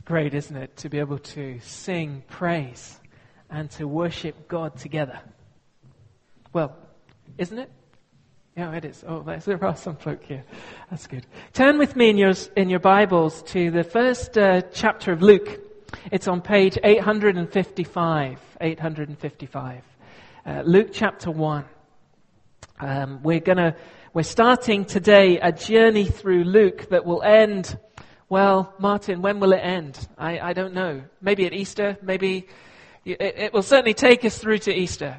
great, isn't it, to be able to sing praise and to worship God together? Well, isn't it? Yeah, it is. Oh, there are some folk here. That's good. Turn with me in your Bibles to the first chapter of Luke. It's on page 855. 855. Luke chapter 1. We're starting today a journey through Luke that will end. Well, Martin, when will it end? I don't know. Maybe at Easter. Maybe it will certainly take us through to Easter.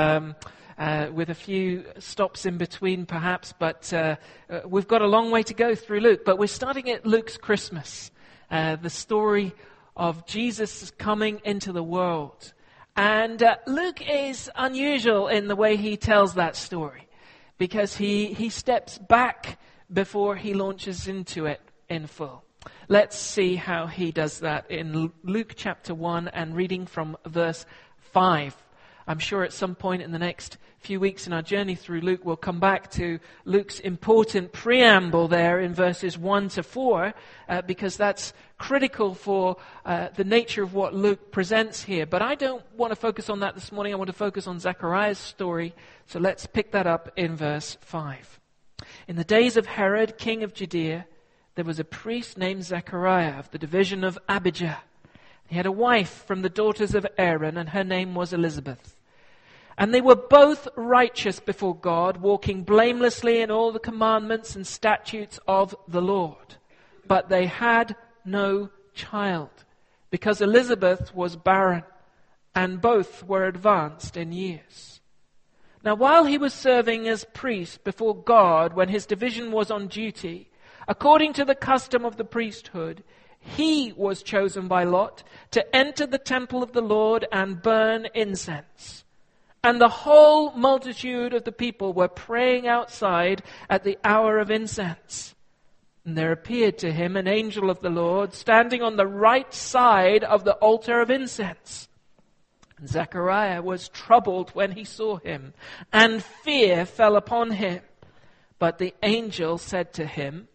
With a few stops in between, perhaps, but we've got a long way to go through Luke. But we're starting at Luke's Christmas, the story of Jesus coming into the world. And Luke is unusual in the way he tells that story, because he steps back before he launches into it in full. Let's see how he does that in Luke chapter 1 and reading from verse 5. I'm sure at some point in the next few weeks in our journey through Luke, we'll come back to Luke's important preamble there in verses 1 to 4, because that's critical for the nature of what Luke presents here. But I don't want to focus on that this morning. I want to focus on Zechariah's story. So let's pick that up in verse 5. In the days of Herod, king of Judea, there was a priest named Zechariah of the division of Abijah. He had a wife from the daughters of Aaron, and her name was Elizabeth. And they were both righteous before God, walking blamelessly in all the commandments and statutes of the Lord. But they had no child, because Elizabeth was barren, and both were advanced in years. Now while he was serving as priest before God, when his division was on duty, according to the custom of the priesthood, he was chosen by Lot to enter the temple of the Lord and burn incense. And the whole multitude of the people were praying outside at the hour of incense. And there appeared to him an angel of the Lord standing on the right side of the altar of incense. And Zechariah was troubled when he saw him, and fear fell upon him. But the angel said to him,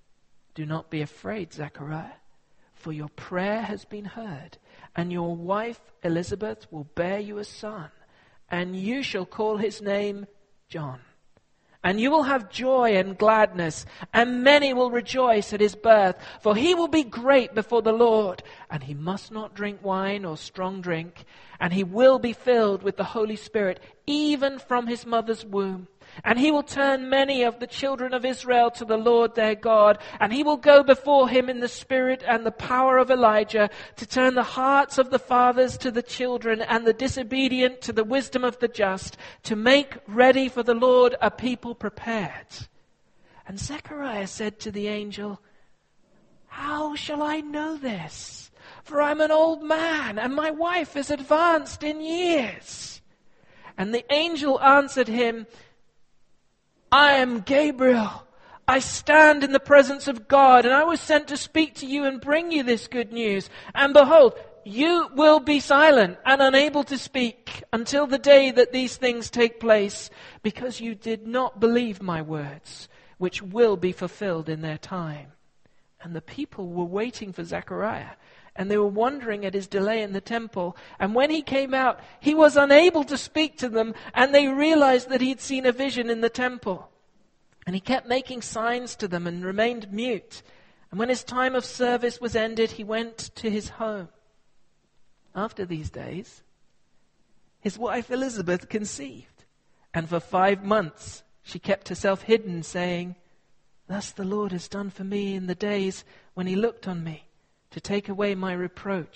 "Do not be afraid, Zechariah, for your prayer has been heard, and your wife Elizabeth will bear you a son, and you shall call his name John. And you will have joy and gladness, and many will rejoice at his birth, for he will be great before the Lord, and he must not drink wine or strong drink, and he will be filled with the Holy Spirit, even from his mother's womb. And he will turn many of the children of Israel to the Lord their God. And he will go before him in the spirit and the power of Elijah, to turn the hearts of the fathers to the children, and the disobedient to the wisdom of the just, to make ready for the Lord a people prepared." And Zechariah said to the angel, "How shall I know this? For I'm an old man, and my wife is advanced in years." And the angel answered him, "I am Gabriel. I stand in the presence of God, and I was sent to speak to you and bring you this good news. And behold, you will be silent and unable to speak until the day that these things take place, because you did not believe my words, which will be fulfilled in their time." And the people were waiting for Zechariah, and they were wondering at his delay in the temple. And when he came out, he was unable to speak to them, and they realized that he'd seen a vision in the temple. And he kept making signs to them and remained mute. And when his time of service was ended, he went to his home. After these days, his wife Elizabeth conceived, and for 5 months she kept herself hidden, saying, "Thus the Lord has done for me in the days when he looked on me, to take away my reproach."